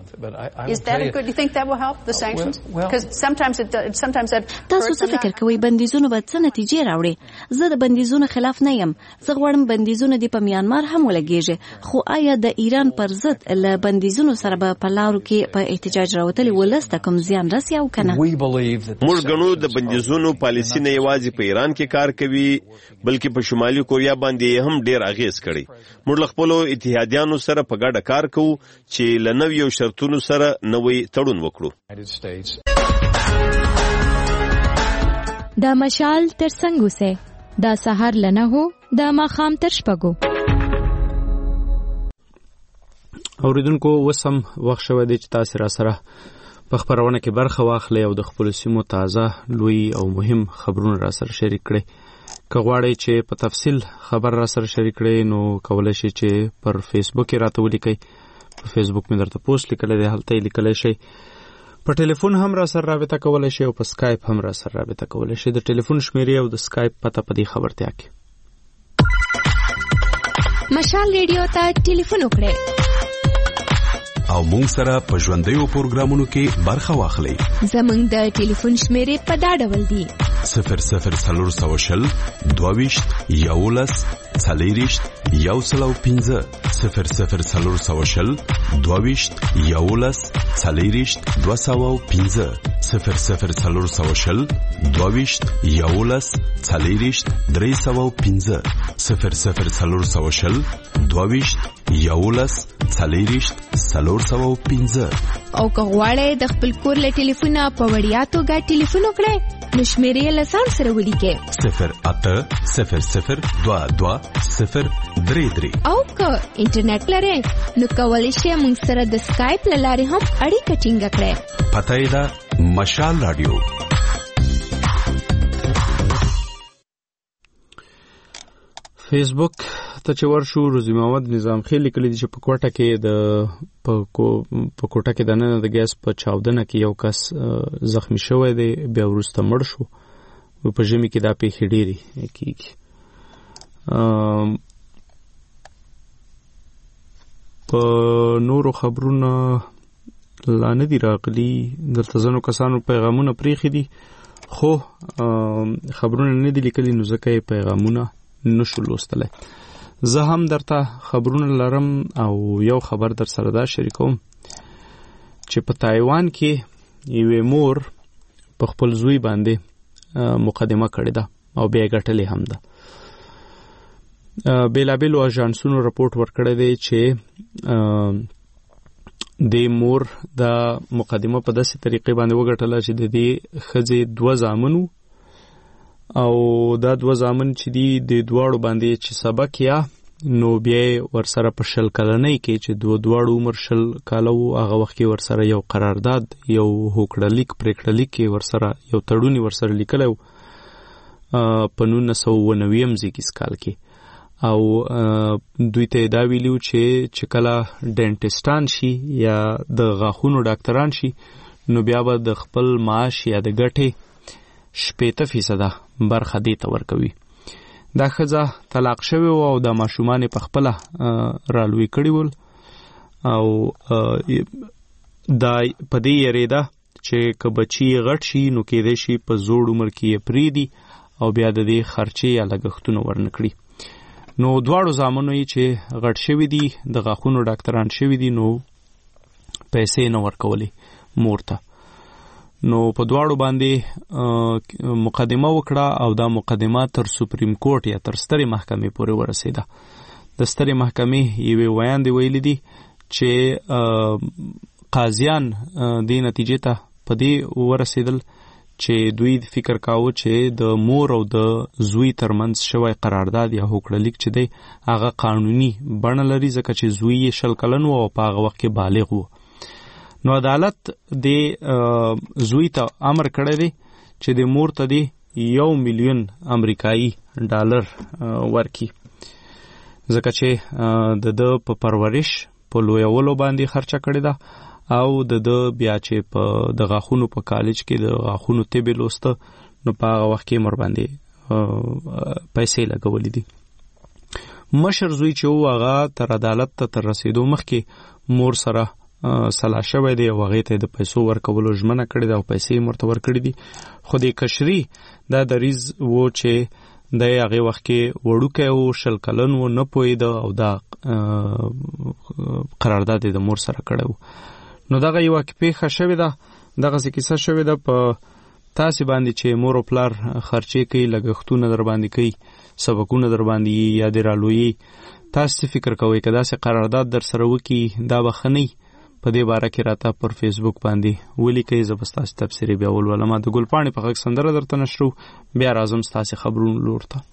تاسو څه فکر کوئ بندیزونه به څه نتیجې راوړي؟ زه د بندیزونو خلاف نه یم. زه غواړم بندیزونه دې په میانمار هم ولګېږي، خو آیا د ایران پر ضد له بندیزونو سره به په لارو کې په احتجاج راوتلي ولس ته کوم زیان رسي او کنه؟ موږ ګڼو د بندیزونو پالیسي نه یوازې په ایران کې کار کوي بلکې په شمالي کوریا باندې هم ډیر اغیز کړی. موږ له خپلو اتحادیانو سره په ګډه کار کوو چې له نویو شرطونو سره نوی تړون وکړو. دا مشال تر څنګه سه دا سحر لنه هو دا ماخام تر شپګو. اوریدونکو وسم وخت شوه دی چې تاسو را سره په خبرونه کې برخه واخلئ او د خپل سیمو تازه لوی او مهم خبرونه را سره شریک کړئ. که غواړئ چې په تفصیل خبر را سره شریک کړئ نو کولای شئ چې پر فیسبوک کې راته ولیکئ. په فیسبوک مې درته پوسټ لیکلی دی، هلته یې لیکلی شئ. په ټلیفون هم را سره رابطه کولای شئ او په سکایپ هم را سره رابطه کولای شئ. د ټلیفون شمیرې او د سکایپ پته په دې خبرتیا کې. مشال ریډیو ته ټلیفون وکړئ او مونږ سره په ژوندیو پروګرامونو کې برخه واخلئ. زمونږ د ټلیفون شمیرې په دا ډول دي: 0040 22 11 40 105 0040 22 11 40 205 0040 22 11 40 305 0040 22 11 40 305. او که غواړئ د خپل کور له ټلیفونه په وړیا توګه ټلیفون وکړئ نو شمیرې له ځان سره ولیکئ 0800 22 033. او که انټرنیټ لرئ نو کولی شئ موږ سره د سکایپ له لارې هم اړیکه ټینګه کړئ. پته یې ده مشال رادیو. فیسبوک ته چې ورشو روزي محمد نظام خیل لیکلی دی چې په کوټه کې په کوټه کې د نن د ګیس په چاودنه کې یو کس زخمی شوی دی، بیا وروسته مړ شو. په ژمي کې دا پیښې ډېرې کېږي. په نورو خبرونه لا نه دي راغلي، دلته ځینو کسانو پیغامونه پرېښي دي خو خبرونه نه دي لیکلي نو ځکه یې پیغامونه نشو لوستلی. زه هم درته خبرونه لرم او یو خبر در سره دا شریکوم چې په تایوان کې یوې مور په خپل زوی باندې مقدمه کړې ده او بیا یې ګټلې هم ده. بیلابیلو اژانسونو رپورټ ورکړی دی چې د مور دا مقدمه په داسې طریقې باندې وګټله چې د دې ښځې 2 زامن او دا 2 زامن چې دي د دواړو باندې چې سبق یا نو بیا ورسره په 20 کلنۍ کې چې دواړو عمر 20 کاله وو هغه وخت کې ورسره یو قرارداد یو هوکړلیک پریکړلیک کې ورسره یو تړونی ورسره لیکلی په 1990 زیږیز کال کې او دوی ته دا ویلیو چې کله ډینټسټان شي یا د غاښونو ډاکټران شي نو بیا به د خپل معاش یا د ګټې 80% برخه دې ته ورکوي. دا ښځه طلاق شوې وه او د ماشومان په خپله رالوی کړي ول او دا په دې یریده چې که بچي غټ شي نو کېدای شي په زوړ عمر کې یې پرېږدي او بیا د دې خرچې یا لګښتونه ورنه کړي. نو دواړو زامنو یې چې غټ شوي دي د غاښونو ډاکټران شوي دي نو پیسې نه ورکولې مور ته. نو په دواړو باندې مقدمه وکړه او دا مقدمه تر سپریم کورټ یا تر سترې محکمې پورې ورسېده. د سترې محکمې یوې ویاندې ویلي دي چې قاضیان دې نتیجې ته په دې ورسېدل چې دوی فکر کاوه چې د مور او د زوی ترمنځ شوی قرارداد یا هوکړلیک چې دی هغه قانوني بڼه لري ځکه چې زوی یې 20 کلن و او په هغه وخت کې بالغ و. نو عدالت د زوی ته امر کړی دی چې د مور ته دی $1 ملیون امریکایي ډالر ورکړي ځکه چې د په پرورش په لویولو باندې خرچه کړې ده او د بیا چې په د غاښونو په کالج کې د غاښونو طب لوسته نو په هغه وخت کې مور باندې پیسې لګولې دي. مشر زوی چې و هغه تر عدالت ته تر رسیدو مخکې مور سره سلا شوی دی او هغې ته د پیسو ورکولو ژمنه کړې ده او پیسې یې ورته ورکړې دي. خو د کشري دا دریځ و چې د هغې وخت کې وړوکی و 20 کلن و نه پوهېده او دا قرارداد یې د مور سره کړی و. نو دغه یوه پیښه شوې ده دغسې کیسه شوې ده په تاسې باندې چې مور او پلار خرچې کوي لګښتونه در باندې کوي سبقونه در باندې یا د رالویي تاسو څه فکر کوئ که داسې قرارداد در سره وکړي دا به ښه نه وي په دې باره کې راته پر فیسبوک باندې ولیکئ زه به ستاسې تبصرې بیا ولولم. د ګلپاڼې په غږ سندره درته نشرو بیا راځم ستاسې خبرونو لور ته.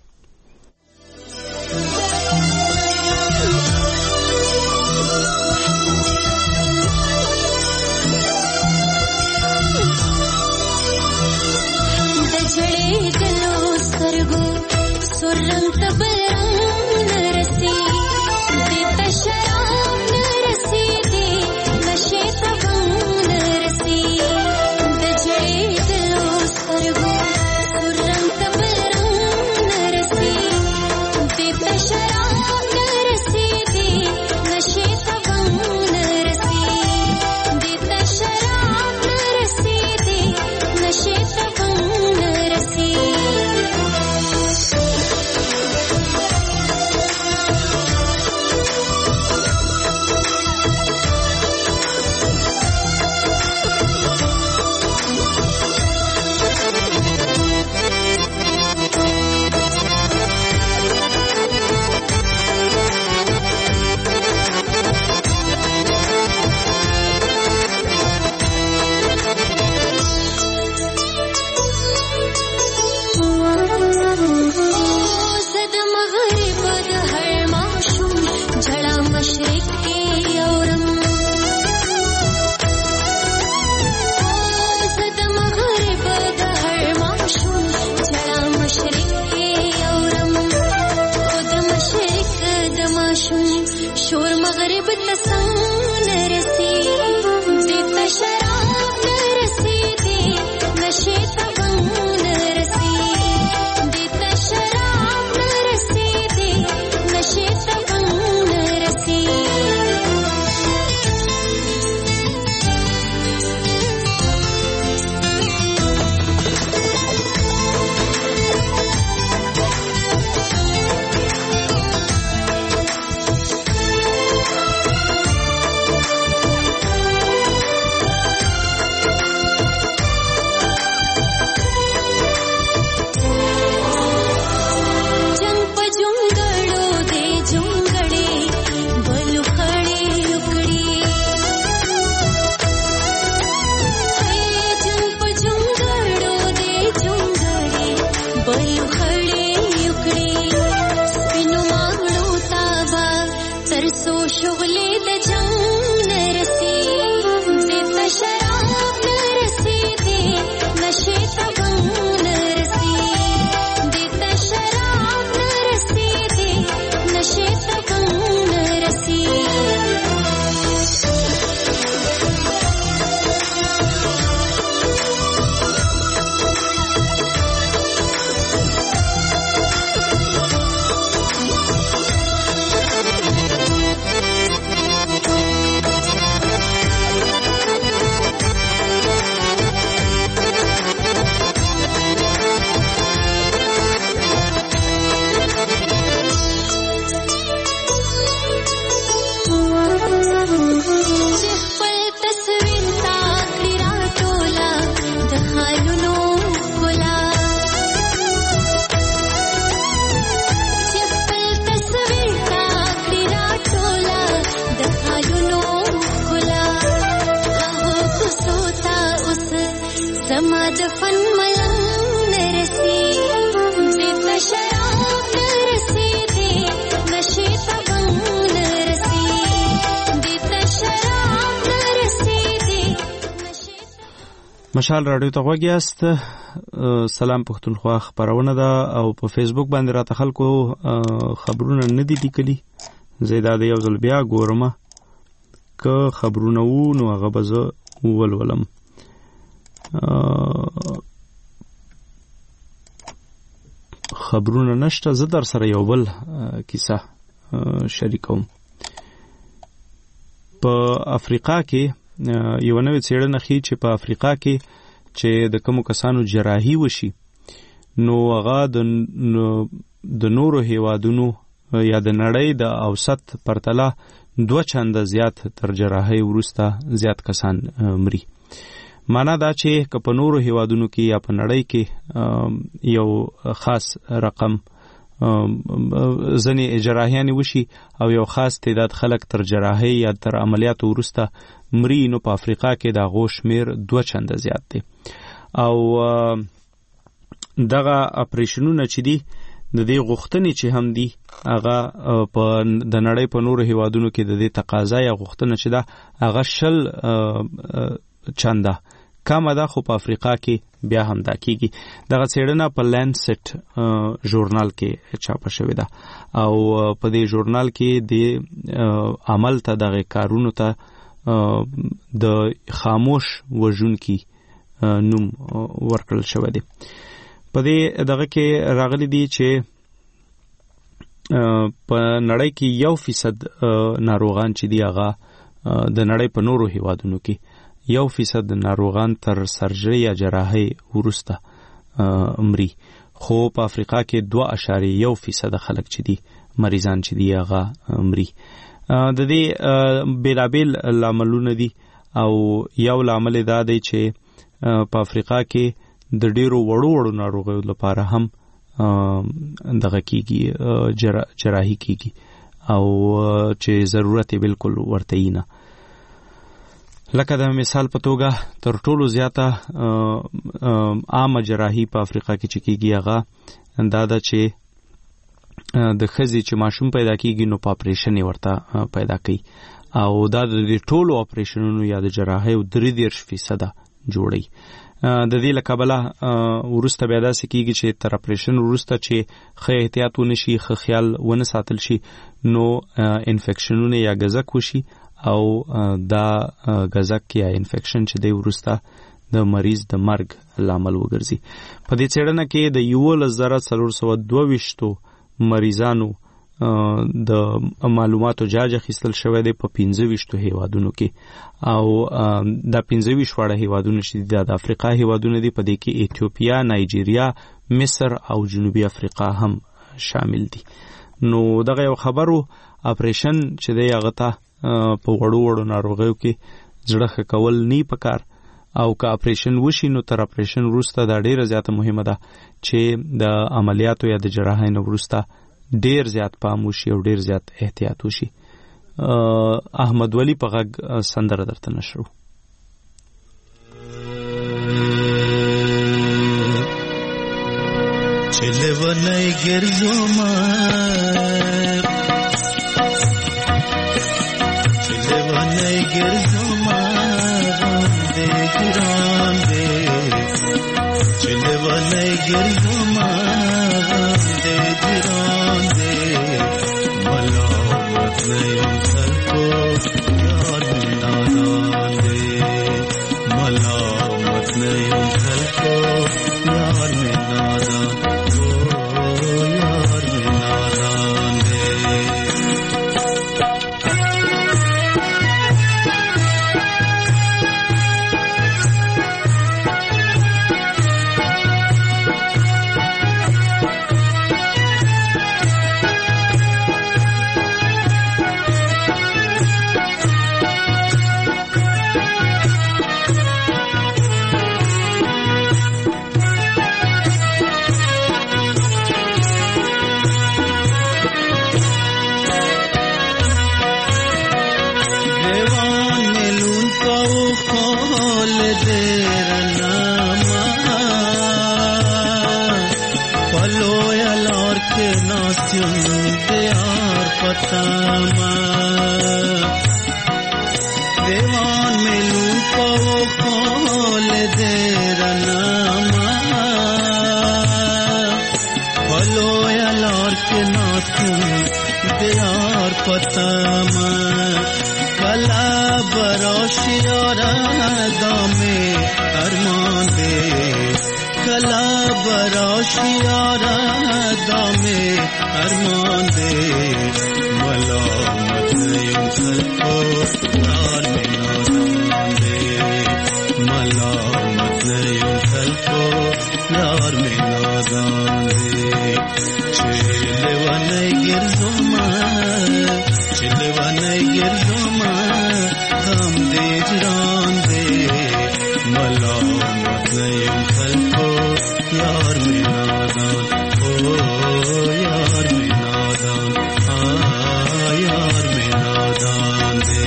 مشال رادیو ته غوږ یاست. سلام پښتونخوا خبرونه ده او په فیسبوک باندې راته خلکو خبرونه نه دي لیکلي. زه دا د یو ځل بیا ګورم که خبرونه وو نو هغه به زه ولولم. خبرونه نشته. زه در سره یو بل کیسه شریکوم. په افریقا کې یو نوې څېړنه ښیي چې په افریقا کې چې د کومو کسانو جراحي وشي نو هغه د نورو هیوادونو یا د نړۍ د اوسط پرتله 2 چنده زیات تر جراحي وروسته زیات کسان مري. معنا دا چې که په نورو هیوادونو کې یا په نړۍ کې یو خاص رقم ځنې جراحیانې وشي او یو خاص تعداد خلک تر جراحي یا تر عملیاتو وروسته مري، نو په افریقا کې د هغو شمیر 2 چنده زیات دی. او دغه اپریشنونه چې دي د دې غوښتنې چې هم دي هغه په د نړۍ په نورو هیوادونو کې د دې تقاضا یا غوښتنه چې ده هغه 20 چنده کمه ده، خو په افریقا کې بیا هم دا کیږي. دغه څېړنه په لینسټ ژورنال کې چاپه شوې ده او په دې ژورنال کې د عمل ته دغه کارونو ته د خاموش وژونکي نوم ورکړل شوی دی. په دې دغه کې راغلي دي چې په نړۍ کې 1% ناروغان چې دی هغه د نړۍ په نورو هیوادونو کې 1% ناروغان تر سرجري یا جراحي وروسته مري، خو په افریقا کې 2.1% خلک چې دي مریضان چې دی هغه مري. د دې بیلابیل لاملونه دي او یو لامل دا دی چې په افریقا کې د ډیرو وړو ناروغیو لپاره هم دغه کیږي جراحي کیږي او چې ضرورت یې بالکل ورته نه. لکه د مثال په توګه تر ټولو زیاته عامه جراحي په افریقا کې چې کیږي هغه دا ده چې د ښځې چې ماشوم پیدا کیږي نو په اپریشن یې ورته پیدا کوي او دا د ټولو اپریشنونو یا د جراحۍ 33% جوړي. د دې لکبله ورسته بیا داسې کیږي چې تر اپریشن ورسته چې ښه احتیاط ونشي، ښه خیال ونه ساتل شي، نو انفیکشنونه یا غزک وشي او دا غزک یا انفیکشن چې دی ورسته د مریض د مرګ لامل وګرځي. په دې څېړنه کې د 1,422 مریضانو د معلوماتو جاج اخیستل شوی دی په 25 هیوادونو کې او دا 25 وړه هیوادونه چې د افریقا هیوادونه دي، په دې کې ایتیوپیا، نایجیریا، مصر او جنوبي افریقا هم شامل دي. نو دغه یو خبرو اپریشن چې دی هغه ته په وړو ناروغیو کې زړه ښه کول نه پکار او که اپریشن وشي نو تر اپریشن وروسته دا ډیره زیاته مهمه ده چې د عملیاتو یا د جراحۍ نه وروسته ډیر زیات پام وشي او ډیر زیات احتیاط وشي. احمد ولی په غږ سندره درته نشرو. چله ونای ګرځو ما چله ونای ګرځو ما باندې ګران دې چله ونای ګرځو ما باندې ګران دې ملامت نه یم خلکو یار نادان دې ملامت نه یم خلکو یار نادان देवान में लूटो खोल दे नाखून दियार पतम कला बरोशियारा दामे अरमान दे कला बरोशियारा दामे अरमान दे मलामत यूं सल्को यार में नादान दे मलामत यूं सल्को यार में नादान दे चिलवने गिरजुमा हम दे जरान दे मलामत यूं सल्को यार में नादान ओ यार में नादान यार में नादान दे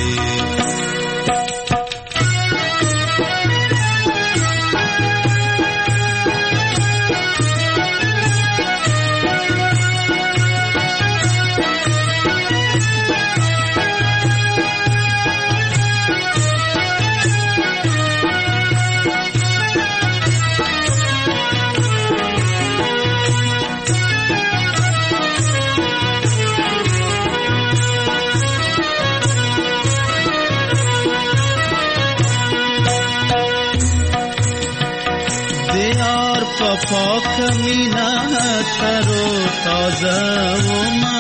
पाक मीना तरो ताजा वमा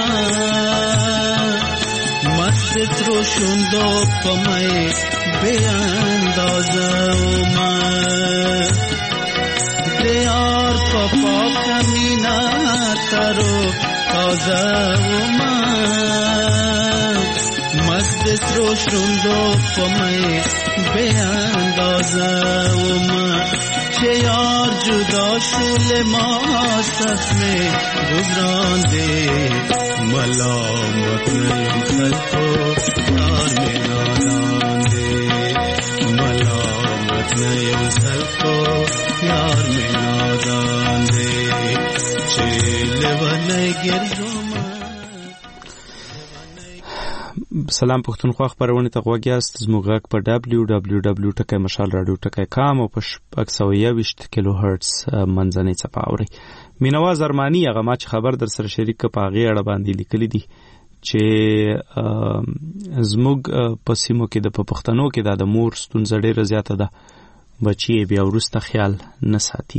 मस्त त्रोशुंदो पमय बेअंदाजा वमा देयार पाक मीना तरो ताजा वमा मस्त त्रोशुंदो पमय बेअंदाजा वमा यार जुदा शुले मासफ में गुजरान दे मलामत यूं सल्को यार में नादान दे मलामत यूं सल्को यार में नादान दे चिलवने गिरजुमा سلام پښتونخوا خبرونه ته غوږیاست زموږ غږ په www.mashalradio.com او په 121 کیلو هرتز منځنۍ څپه اوري. مینواز ارمانی هغه ما چې خبر در سره شریک په هغه اړه باندې لیکلي دي چې زموږ په سیمو کې د پښتنو کې د مور ستونزه ډېره زیاته ده بچي بیا وروسته خیال نه ساتي.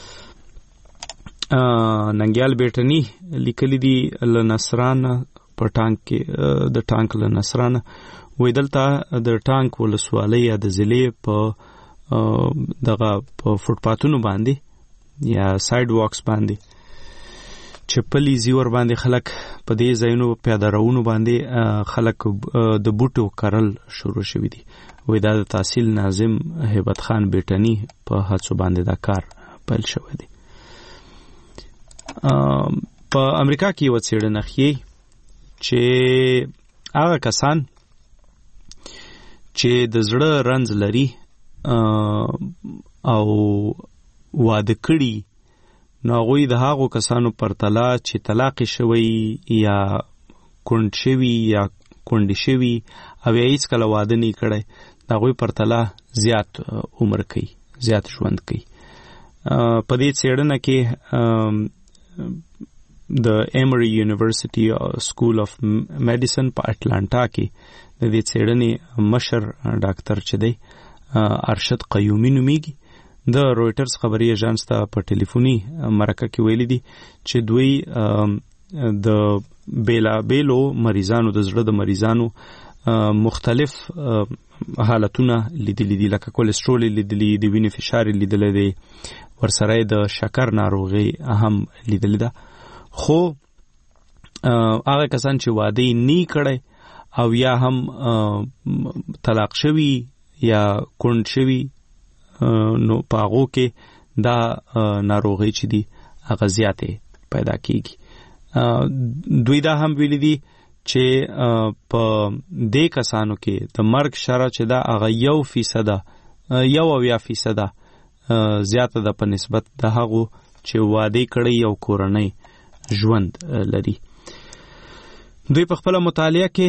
ننګیال بیٹنی لیکلي دي لنصران په ټانک کې د ټانک له نصرانه وې دلته د ټانک ولسوالۍ یا د ضلع په دغه په فوټپاتونو باندې یا ساید واکس باندې چپلی زیور باندې خلک په دې ځایونو پیاده روونو باندې خلک د بوټو کرل شروع شوي دي. وې دا د تحصیل ناظم هیبت خان بیٹنی په هڅو باندې دا کار پیل شوی دی. په امریکا کې یو څېړنه ښیي چې هغه کسان چې د زړه رنځ لري او واده کړي نو هغوی د هغو کسانو پرتله چې طلاق شوی یا کونډ شوي یا کونډې شوي او یا هیڅکله واده نه کړی د هغوی پرتله زیات عمر کوي زیات ژوند کوي. په دې څېړنه کې د ایمری یونیورسيټي سکول اف میډیسن په اټلانټا کې د دې څېړنې مشر ډاکټر چې دی ارشد قیومي نومیږي د رويټرز خبري ایجنس ته په ټلیفوني مرکه کې ویلي دي چې دوی د بیلو مریضانو د زړه د مریضانو مختلف حالتونه لیدلي دي لکه کولېسترول لیدلي دي وینې فشار لیدلي دي ورسره د شکر ناروغي هم لیدلي ده. خو هغه کسان چې واده نه کړي او یا هم طلاق شوي یا کونډ شوي نو په هغو کې دا ناروغي چې دي هغه زیاتې پیدا کیږي. دوی دا هم ویلي دي چې په دې کسانو کې د مرګ شرح چې دا هغه 1% زیاته ده په نسبت د هغو چې واده کړي او کورنۍ ژوند لري. دوی په خپل مطالعه کې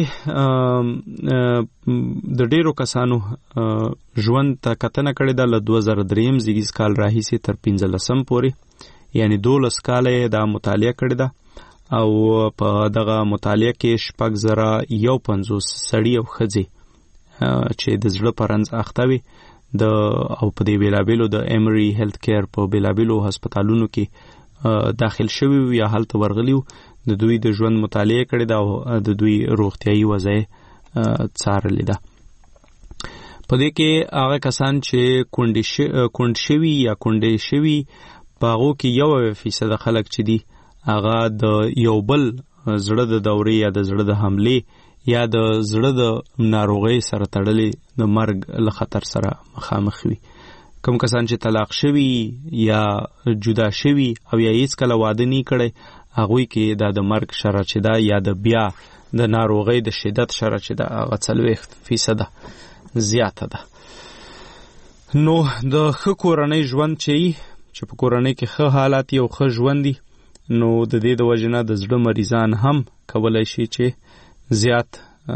د ډیرو کسانو ژوند ته کتنه کړې ده له 2003 زیږیز کال راهیسې تر 15 پورې یعنی 12 کال دا مطالعه کړې ده او په دغه مطالعه کې 6,150 سړي او ښځې چې د زړه پرنځ اخته وي او په دې بیلابیلو د ایمری هیلث کیر په بیلابیلو هسپتالونو کې داخل شوي یا هلته ورغلیو د دوی د ژوند مطالعه کړې ده او د دوی روغتیايي وضعیت څارلې ده. په دې کې هغه کسان چې کونډ شوي یا کونډې شوي په هغو کې 1% خلک چې دي هغه د یو بل زړه د دورې یا د زړه د حملې یا د زړه د ناروغۍ سره تړلې د مرګ له خطر سره مخامخ وي. کوم کسان چې طلاق شوي یا جدا شوي او یا هیڅ کله واده نه کړي هغوی کې دا د مرګ شرع چې دا یا د بیا د ناروغۍ د شدت شرع چې دا هغه 40% زیاته ده. نو د ښه کورنۍ ژوند چې په کورنۍ کې ښه حالات او ښه ژوند دي نو د دې د وجې نه د زړه مریضان هم کولی شي چې زیات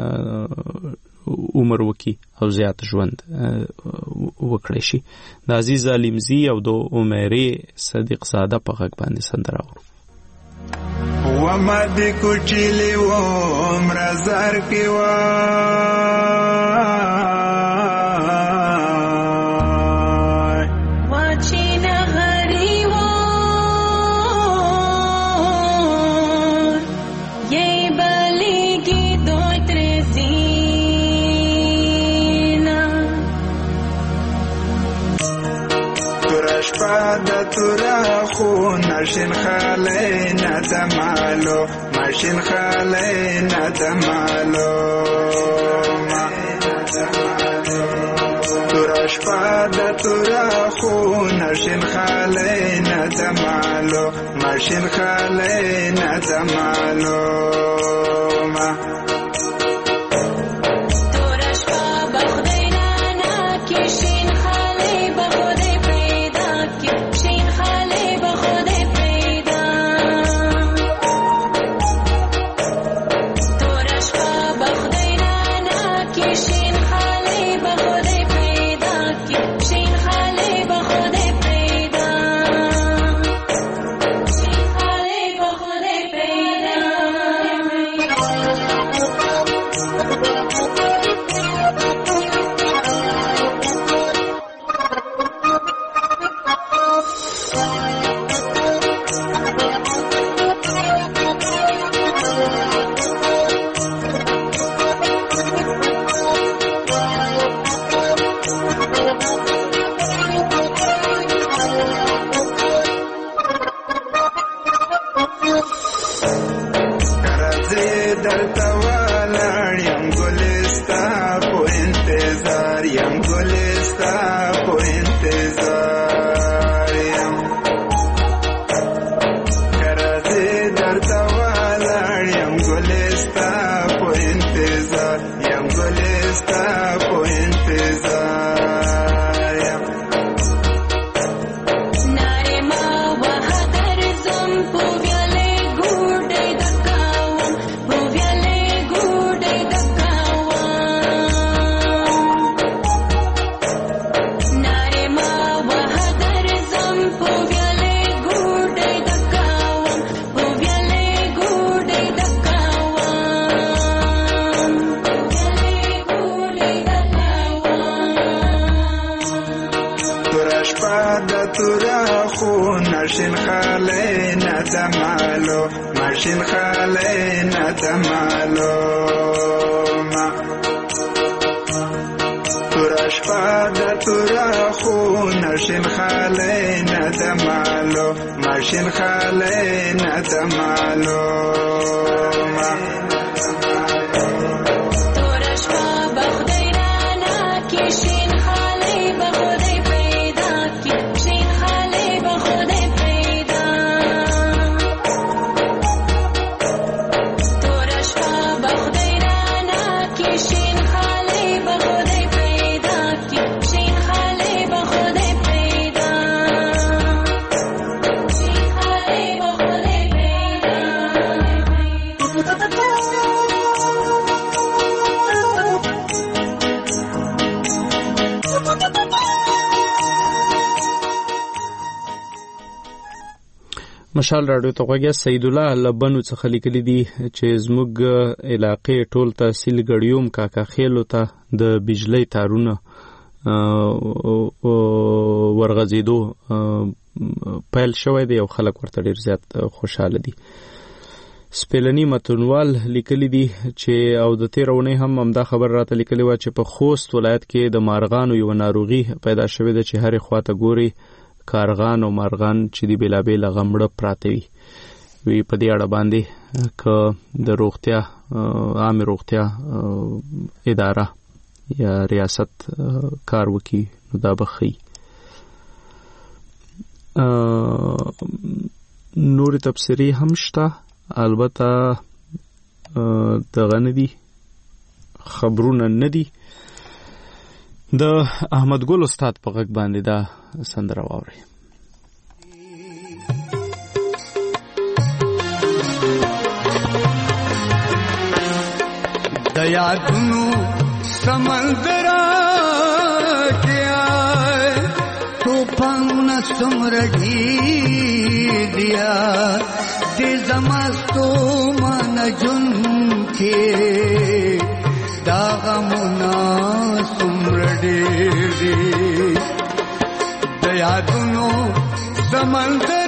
عمر وکړي او زیات ژوند وکړي شي. د عزیز علیمزي او د عمرې صدیق زاده په غږ باندې سندره اورو. وما د کوچلی و عمر زر کې و تورا خو نشین خاله نتمالو ماشین خاله نتمالو تورا شپاده تورا خو نشین خاله نتمالو ماشین خاله نتمالو مشال راډیو ته غوږی سید الله لبنو څخه لیکلي دي چې زموږ علاقې ټول تحصیل غړیوم کاکا خېلو ته د بجلی تارونه ورغځېدو پیل شوی دی او خلک ورته ډیر زیات خوشاله دي. سپیلنی متنوال لیکلی دي چې او د 13 اونۍ هم دا خبر راته لیکلی و چې په خوست ولایت کې د مارغانو یو ناروغي پیدا شوې ده چې هرې خواته ګوري کارغان او مارغان چې دی بلابل غمړه پراته وي په دې اړه باندې ک د روغتیا عام روغتیا اداره یا ریاست کار وکي نو دا بخي. نور تفسیری هم شته البته دغه ندي خبرونه ندي. د احمد ګل استاد په غږ باندې دا سندره واوري. د یادونو سمندر کیا طوفان سمرګي دیا د زمستو من جن کې دا غمنا سمرډي د یادونو سمندر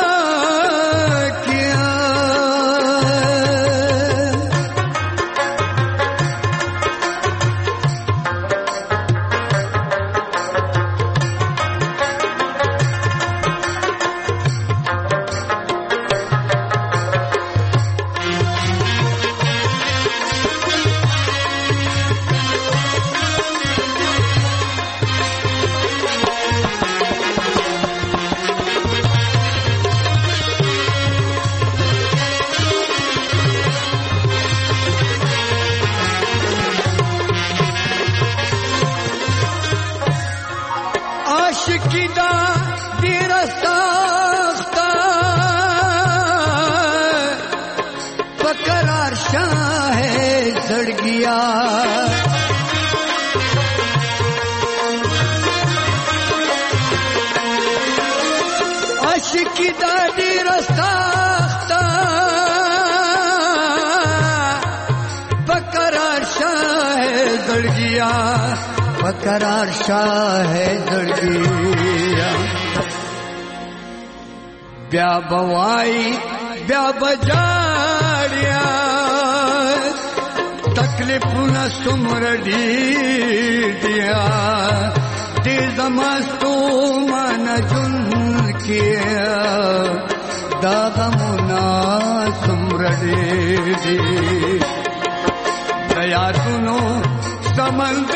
करार शाह दड़गिया ब्या बवाई ब्या बजारिया तकलीफ न सुमरडी दिया दे जमस्तु मन जुन किया दागमुना सुमरडी दया सुनो समंदर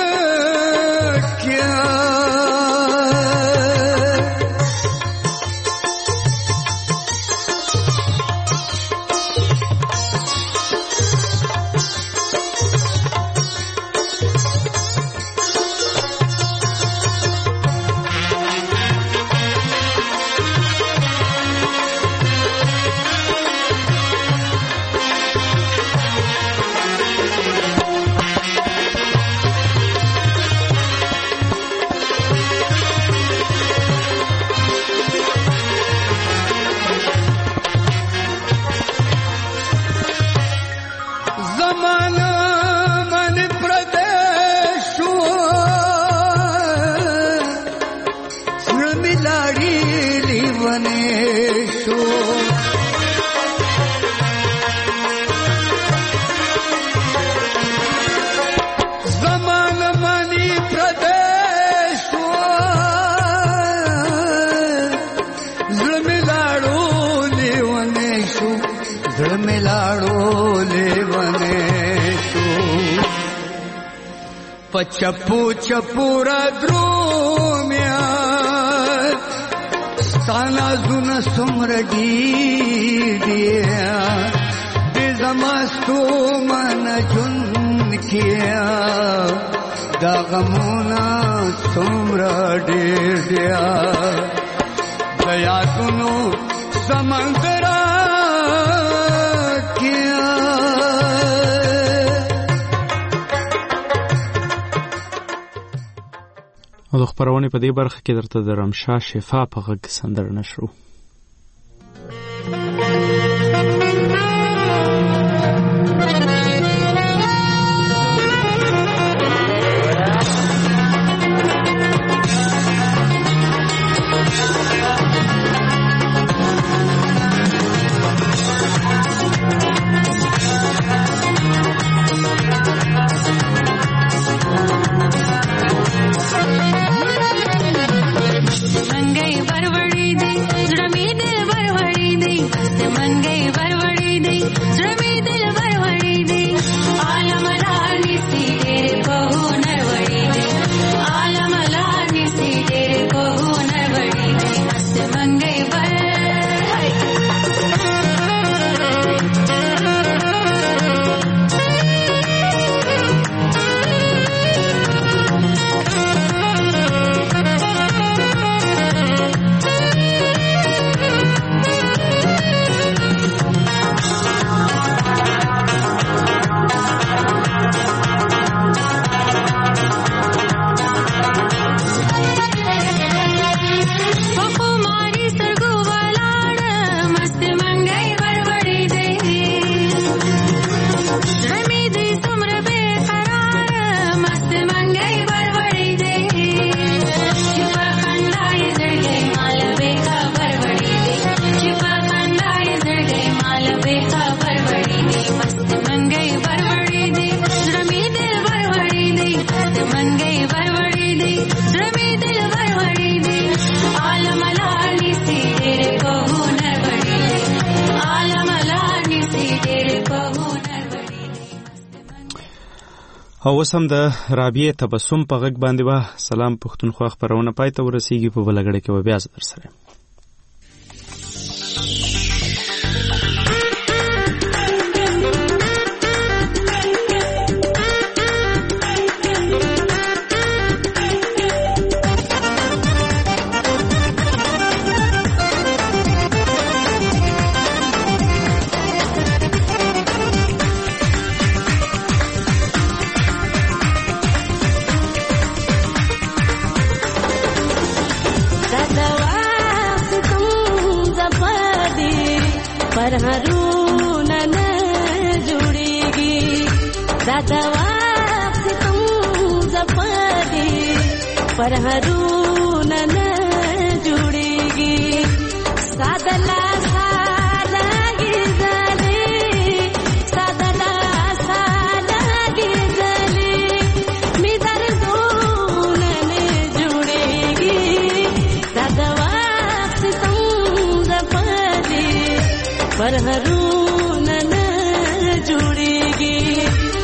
चप्पू चपूरा द्रोम्या स्थाना जुन सुमरगी दिया दिजमस्तु मन जुन किया दागमुना सुमरडी दिया दया सुनो समंदरा किया. او د خبرونې په دې برخه کې درته د رمشا شفا په غږ سندره نشرو. او اوس هم د رابعه تبسم په غږ باندې به سلام پښتونخوا خبرونه پای ته ورسیږي. په بلګړې کې به بیا در سره पर हरूना न जुड़ेगी सादला साला गिरजले सादला साला गिरजले मिदर दून न जुड़ेगी दादवा सितम पर हरूना न जुड़ेगी